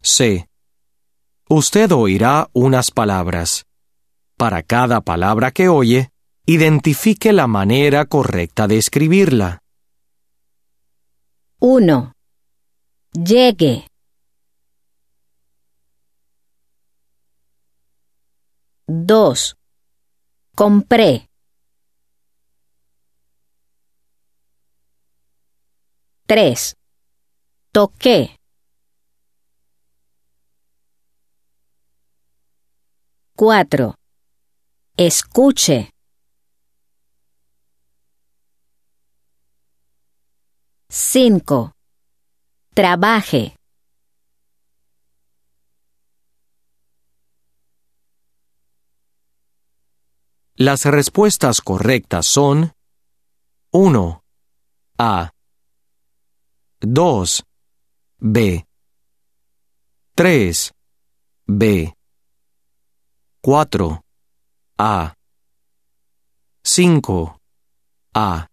C. Usted oirá unas palabras. Para cada palabra que oye, identifique la manera correcta de escribirla. 1. Llegue. 2. Compré. 3. Toqué. 4. Escuche. 5. Trabaje. Las respuestas correctas son 1. A. 2. B. 3. B. 4. A. 5. A.